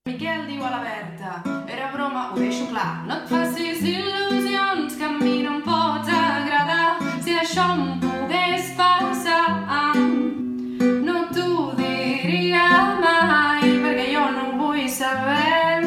Miquel diu a la Berta, era broma, ho deixo clar. No et facis il·lusions, que a mi no em pots agradar. Si això em pogués passar, no t'ho diria mai, perquè jo no ho vull saber.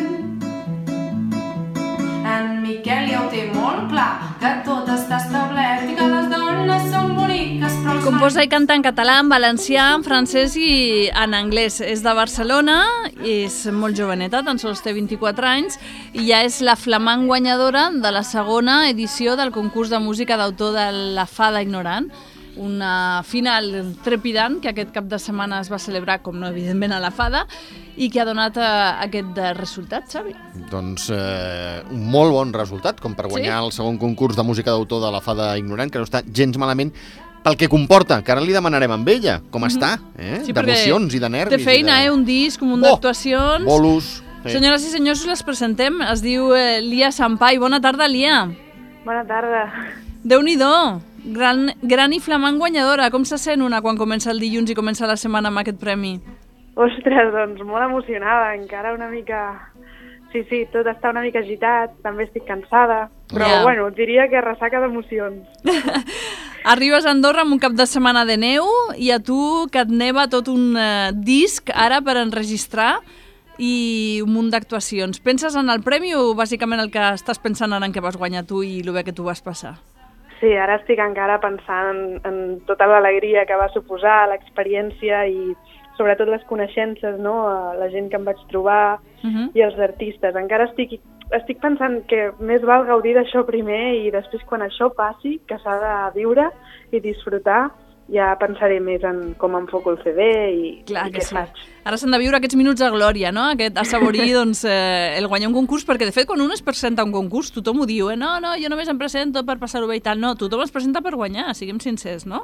En Miquel ja ho té molt clar, que tot està establert i que les dones són boniques, però els Composa i canta en català, en valencià, en francès i en anglès. És de Barcelona, és molt joveneta, tan sols té 24 anys, i ja és la flamant guanyadora de la segona edició del concurs de música d'autor de La Fada Ignorant. Una final trepidant que aquest cap de setmana es va celebrar, com no, evidentment, a La Fada, i que ha donat aquest resultat, Xavi. Doncs un molt bon resultat, com per guanyar el segon concurs de música d'autor de La Fada Ignorant, que no està gens malament pel que comporta, que ara li demanarem amb ella, com està, Sí, d'emocions i de nervis. té feina, un disc, un munt d'actuacions. Bolos. Senyores i senyors, us les presentem. Es diu Lia Sampai. Bona tarda, Lia. Bona tarda. Déu-n'hi-do. Gran i flamant guanyadora. Com se sent una quan comença el dilluns i comença la setmana amb aquest premi? Ostres, doncs molt emocionada, encara una mica... Sí, tot està una mica agitat, també estic cansada, però bueno, diria que ressaca d'emocions. Arribes a Andorra amb un cap de setmana de neu i a tu que et neva tot un disc ara per enregistrar i un munt d'actuacions. Penses en el premi o bàsicament el que estàs pensant ara en què vas guanyar tu i el bé que tu vas passar? Sí, ara estic encara pensant en tota l'alegria que va suposar, l'experiència i sobretot les coneixences, no? La gent que em vaig trobar i els artistes. Encara estic pensant que més val gaudir d'això primer i després quan això passi, que s'ha de viure i disfrutar, ja pensaré més en com enfoco el CD i què faig. Ara s'han de viure aquests minuts de glòria, no? Aquest assaborir doncs, el guanyar un concurs, perquè de fet quan un es presenta a un concurs tothom ho diu, no, jo només em presento per passar-ho bé i tal. No, tothom es presenta per guanyar, siguem sincers, no?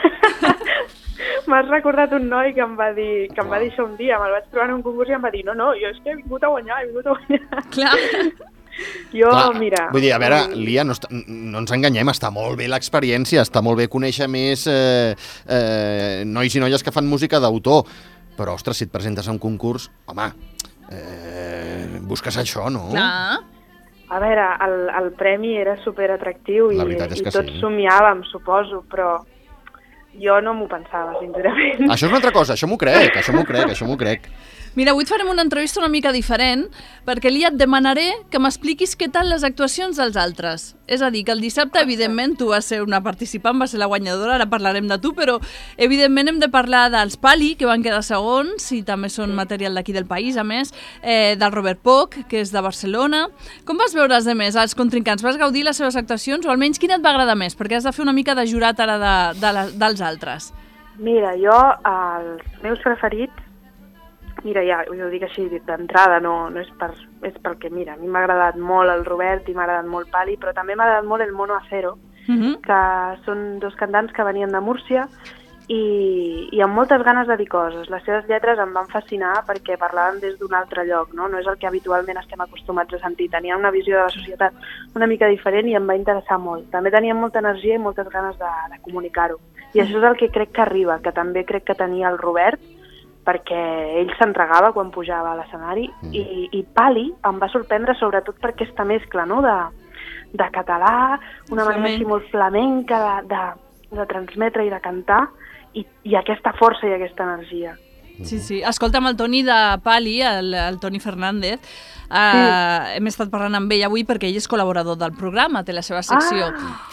M'has recordat un noi que em va dir això un dia, me'l vaig trobar en un concurs i em va dir no, jo és que he vingut a guanyar. Clar. Mira... Vull dir, a veure, Lia, no ens enganyem, està molt bé l'experiència, està molt bé conèixer més nois i noies que fan música d'autor, però, ostres, si et presentes a un concurs, home, busques això, no? Clar. A veure, el premi era superatractiu i tots somiàvem, suposo, però jo no m'ho pensava, sincerament. Això és una altra cosa, això m'ho crec. Mira, avui et farem una entrevista una mica diferent, perquè Lia et demanaré que m'expliquis què tal les actuacions dels altres. És a dir, que el dissabte, evidentment, tu vas ser una participant, vas ser la guanyadora, ara parlarem de tu, però evidentment hem de parlar dels Pali, que van quedar segons, i també són material d'aquí del país, a més, del Robert Poch, que és de Barcelona. Com vas veure els demés, els contrincants? Vas gaudir les seves actuacions, o almenys quina et va agradar més? Perquè has de fer una mica de jurat ara dels altres. Mira, jo, els meus preferits, mira, ja ho dic així d'entrada, no és perquè, mira, a mi m'ha agradat molt el Robert i m'ha agradat molt Pali, però també m'ha agradat molt el Mono Acero, que són dos cantants que venien de Múrcia i amb moltes ganes de dir coses. Les seves lletres em van fascinar perquè parlaven des d'un altre lloc, no és el que habitualment estem acostumats a sentir. Tenien una visió de la societat una mica diferent i em va interessar molt. També tenien molta energia i moltes ganes de comunicar-ho. I això és el que crec que arriba, que també crec que tenia el Robert, perquè ell s'entregava quan pujava a l'escenari i Pali em va sorprendre sobretot per aquesta mescla, no? de català, una manera així molt flamenca de transmetre i de cantar i aquesta força i aquesta energia. Sí. Escolta'm, el Toni de Pali, el Toni Fernández, hem estat parlant amb ell avui perquè ell és col·laborador del programa, té la seva secció.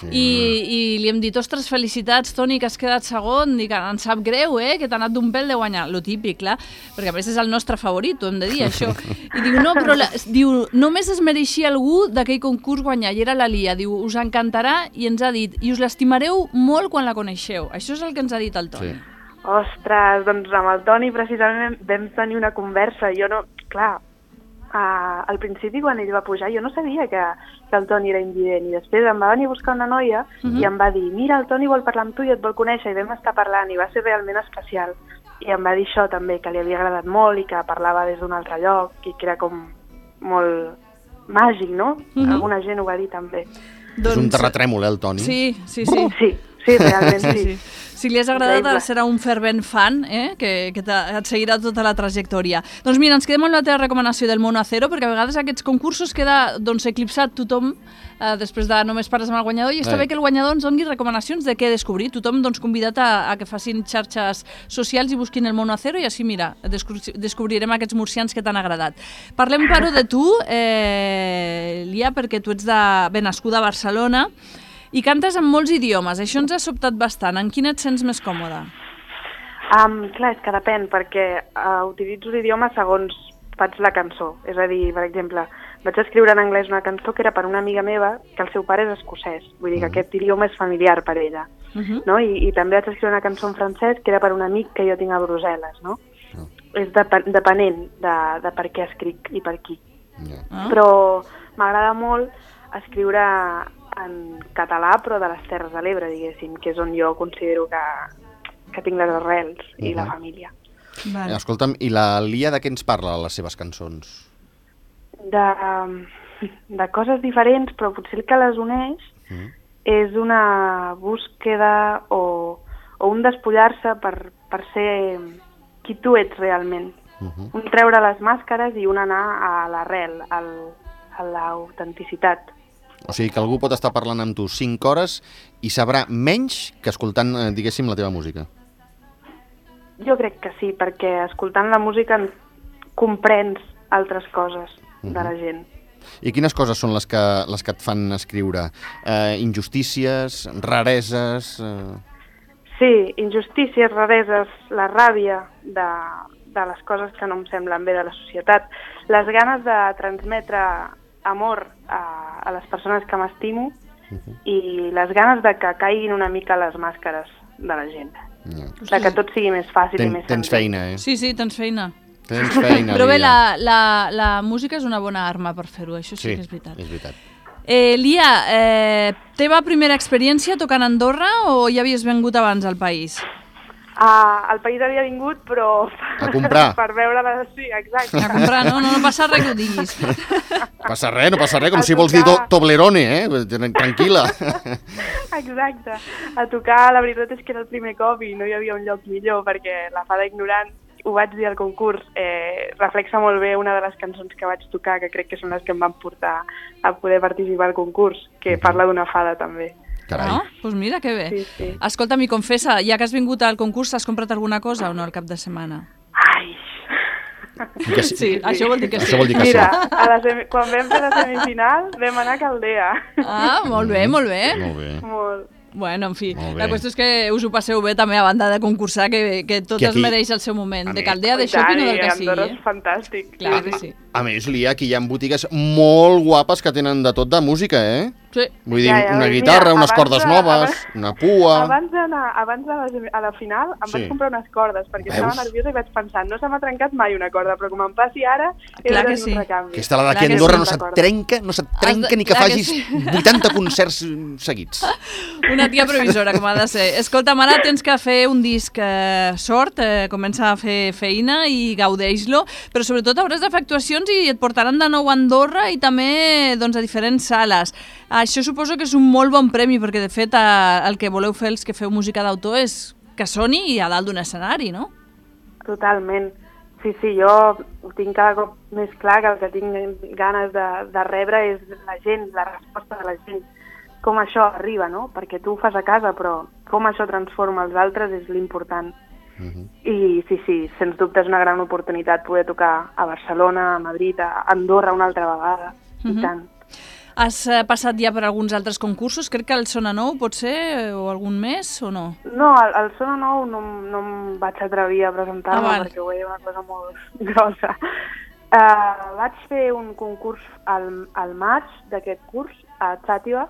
I li hem dit, ostres, felicitats, Toni, que has quedat segon, i que ens sap greu, que t'ha anat d'un pèl de guanyar. Lo típic, clar, perquè a més és el nostre favorit, ho hem de dir, això. I diu, no, però només es mereixia algú d'aquell concurs guanyar, i era la Lia. Diu, us encantarà, i ens ha dit, i us l'estimareu molt quan la coneixeu. Això és el que ens ha dit el Toni. Ostres, doncs amb el Toni precisament vam tenir una conversa. Jo no, clar, al principi quan ell va pujar jo no sabia que el Toni era invident i després em va venir a buscar una noia i em va dir, mira, el Toni vol parlar amb tu i et vol conèixer, i vam estar parlant i va ser realment especial. I em va dir això també, que li havia agradat molt i que parlava des d'un altre lloc i que era com molt màgic, no? Alguna gent ho va dir també. És un terratrèmol, el Toni? Sí. Sí, realment sí. Si li has agradat, Increïble. serà un fervent fan, que et seguirà tota la trajectòria. Doncs mira, ens quedem amb la teva recomanació del Mono Acero, perquè a vegades aquests concursos queda eclipsat tothom després de només parles amb el guanyador, i està bé que el guanyador ens doni recomanacions de què descobrir. Tothom convidat a que facin xarxes socials i busquin el Mono Acero, i així, mira, descobrirem aquests murcians que t'han agradat. Parlem, però, de tu, Lia, perquè tu ets nascuda a Barcelona, i cantes en molts idiomes. Això ens ha sobtat bastant. En quin et sents més còmode? Clar, és que depèn, perquè utilitzo l'idioma segons faig la cançó. És a dir, per exemple, vaig escriure en anglès una cançó que era per una amiga meva, que el seu pare és escocès. Vull dir que aquest idioma és familiar per ella. No? I també vaig escriure una cançó en francès que era per un amic que jo tinc a Brussel·les. No? És depenent de per què escric i per qui. Però m'agrada molt escriure en català, però de les Terres de l'Ebre, diguéssim, que és on jo considero que tinc les arrels i la família. Vale. Escolta'm, i la Lia de què ens parla a les seves cançons? De coses diferents, però potser el que les uneix és una búsqueda o un despullar-se per ser qui tu ets realment. Un treure les màscares i un anar a l'arrel, a l'autenticitat. O sigui que algú pot estar parlant amb tu 5 hores i sabrà menys que escoltant, diguéssim, la teva música. Jo crec que sí, perquè escoltant la música comprens altres coses de la gent. I quines coses són les que et fan escriure? Injustícies, rareses... Sí, injustícies, rareses, la ràbia de les coses que no em semblen bé de la societat, les ganes de transmetre amor a les persones que m'estimo i les ganes de que caiguin una mica les màscares de la gent. De que tot sigui més fàcil i més senzill. Tens feina, eh? Sí, tens feina. Tens feina, Però bé, Lia. la música és una bona arma per fer-ho, això sí que és veritat. És veritat. Lia, teva primera experiència tocant a Andorra o ja havies vingut abans al país? Al país havia vingut, però... A comprar. Per veure-la... Sí, exacte. A comprar, no passa res que ho diguis. No passa res, com si vols dir Toblerone, tranquil·la. Exacte. A tocar, la veritat és que era el primer cop i no hi havia un lloc millor, perquè la Fada Ignorant, ho vaig dir al concurs, reflexa molt bé una de les cançons que vaig tocar, que crec que són les que em van portar a poder participar al concurs, que parla d'una fada també. Carai. No? Doncs mira, que bé. Sí. Escolta'm, i confessa, ja que has vingut al concurs, has comprat alguna cosa o no al cap de setmana? Ai! Sí, això vol dir que sí. Això vol dir que Mira, sí. quan vam fer la semifinal vam anar a Caldea. Ah, molt bé, molt bé. Molt bé. Molt. Bueno, en fi, Molt bé. la qüestió és que us ho passeu bé també a banda de concursar, que tot Que es aquí- mereix el seu moment. A De més- Caldea, de I tant, shopping o del i que Andorra sigui. és fantàstic. Clar que sí. A més, Lia, aquí hi ha botigues molt guapes que tenen de tot de música, eh? Sí. Vull dir, Ja, una mira, guitarra, unes abans cordes de- noves, una pua... Abans a la final em Sí. vaig comprar unes cordes perquè Veus? estava nerviosa i vaig pensar, no se m'ha trencat mai una corda, però com em passi ara, he Clar de que tenir sí. un recanvi. Aquesta la d'aquí Clar a que Andorra sí. no se't trenca ni que Clar que facis sí. 80 concerts seguits. Una tia previsora, com ha de ser. Escolta, ara tens que fer un disc sort, comença a fer feina i gaudeix-lo, però sobretot hauràs de fer actuacions i et portaran de nou a Andorra i també doncs, a diferents sales. Això suposo que és un molt bon premi, perquè de fet el que voleu fer els que feu música d'autor és que soni a dalt d'un escenari, no? Totalment. Sí, jo ho tinc cada cop més clar que el que tinc ganes de rebre és la gent, la resposta de la gent. Com això arriba, no? Perquè tu ho fas a casa, però com això transforma els altres és l'important. I sí, sens dubte és una gran oportunitat poder tocar a Barcelona, a Madrid, a Andorra una altra vegada. I tant. Has passat ja per alguns altres concursos? Crec que el Sona Nou pot ser, o algun més, o no? No, al Sona Nou no em vaig atrevir a presentar-me perquè ho veia una cosa molt grossa. Vaig fer un concurs al maig d'aquest curs a Xàtiva,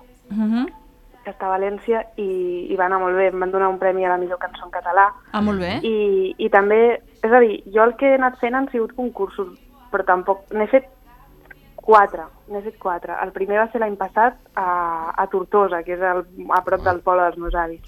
que està a València, i va anar molt bé. Em van donar un premi a la millor cançó en català. Ah, molt bé. I també, és a dir, jo el que he anat fent han sigut concursos, però tampoc... N'he fet quatre. El primer va ser l'any passat a Tortosa, que és a prop del poble dels meus avis.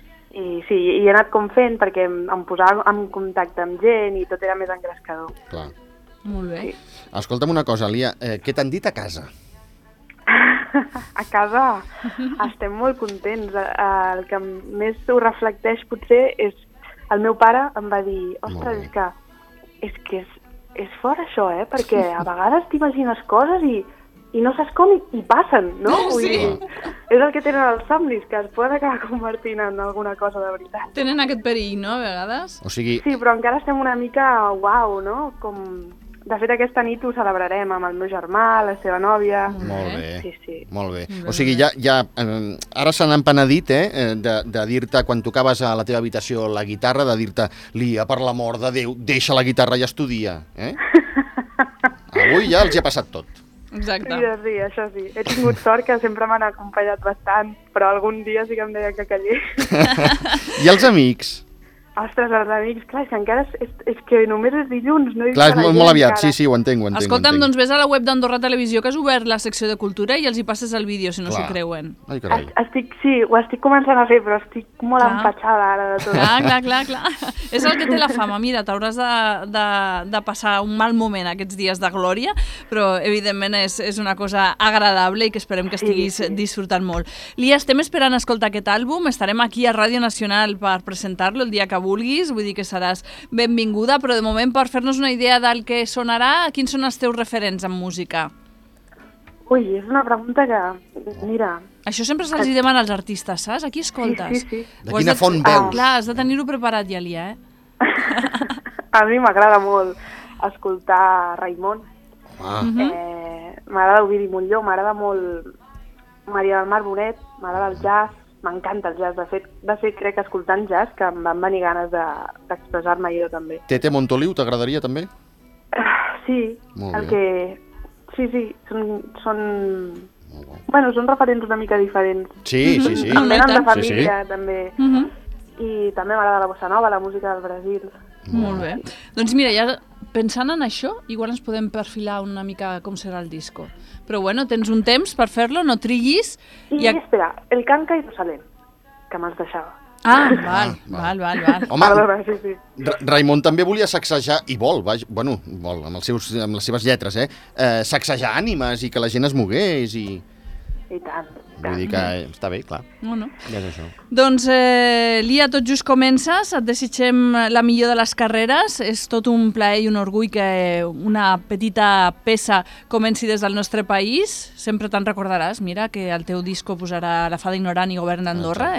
I sí, i he anat com fent perquè em posava en contacte amb gent i tot era més engrescador. Clar. Molt bé. Sí. Escolta'm una cosa, Lia, què t'han dit a casa? a casa estem molt contents. El que més ho reflecteix potser és el meu pare em va dir, ostres, és que és fort això, perquè a vegades t'imagines coses i no saps com i passen, no? Sí. És el que tenen els somnis, que es poden acabar convertint en alguna cosa de veritat. Tenen aquest perill, no, a vegades? O sigui... Sí, però encara estem una mica uau, no? De fet, aquesta nit ho celebrarem amb el meu germà, la seva nòvia... Molt bé, sí. Molt bé. O sigui, ja ara se n'han penedit, de dir-te, quan tocaves a la teva habitació la guitarra, de dir-te, Lia, per l'amor de Déu, deixa la guitarra i estudia, Avui ja els hi ha passat tot. Exacte. Sí, això sí. He tingut sort que sempre m'han acompanyat bastant, però algun dia sí que em deia que callés. I els amics? Ostres, els amics, clar, és que encara és que només és dilluns, no? Clar, és molt aviat, sí, ho entenc. Escolta'm, doncs vés a la web d'Andorra Televisió, que has obert la secció de cultura i els hi passes el vídeo, si no s'ho creuen. Ai, carai. Sí, ho estic començant a fer, però estic molt empatxada ara de tot. Clar. És el que té la fama. Mira, t'hauràs de passar un mal moment aquests dies de glòria, però evidentment és una cosa agradable i que esperem que estiguis disfrutant molt. Lia, estem esperant escoltar aquest àlbum, estarem aquí a Ràdio Nacional per presentar-lo el dia que vulguis, vull dir que seràs benvinguda, però de moment per fer-nos una idea del que sonarà, quins són els teus referents en música? Ui, és una pregunta que, mira... Això sempre se'ls demana als artistes, saps? Aquí escoltes. Sí. De quina font veus? Clar, has de tenir-ho preparat ja, Lia, A mi m'agrada molt escoltar Raimon. M'agrada Ovidi Montllor, m'agrada molt Maria del Mar Bonet, m'agrada el jazz, m'encanta el jazz. De fet, crec que escoltant jazz que em van venir ganes d'expressar-me jo també. Tete Montoliu, t'agradaria també? Sí, Molt bé. Sí, són referents una mica diferents. Sí. Em venen de família, sí. també. I també m'agrada la bossa nova, la música del Brasil. Molt bé. Doncs mira, ja pensant en això, igual ens podem perfilar una mica com serà el disco. Però bueno, tens un temps per fer-lo, no triguis. Espera, el Canca i Rosalén, que m'has deixat. Val. Home, Perdona, sí. Raimon també volia sacsejar, i vol, amb les seves lletres, sacsejar ànimes i que la gent es mogués i... I tant. Vull dir que està bé, clar. No. Ja és això. Doncs, Lia, tot just comences, et desitgem la millor de les carreres, és tot un plaer i un orgull que una petita peça comenci des del nostre país, sempre te'n recordaràs, mira, que el teu disco posarà La Fada Ignorant i Govern d'Andorra,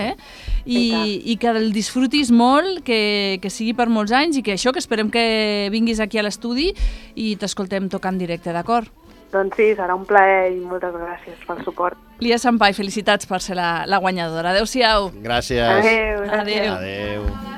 i que el disfrutis molt, que sigui per molts anys i que això, que esperem que vinguis aquí a l'estudi i t'escoltem tocar en directe, d'acord? Doncs sí, serà un plaer i moltes gràcies pel suport. Lia Sampai, felicitats per ser la guanyadora. Adéu-siau. Gràcies. Adéu. Adéu.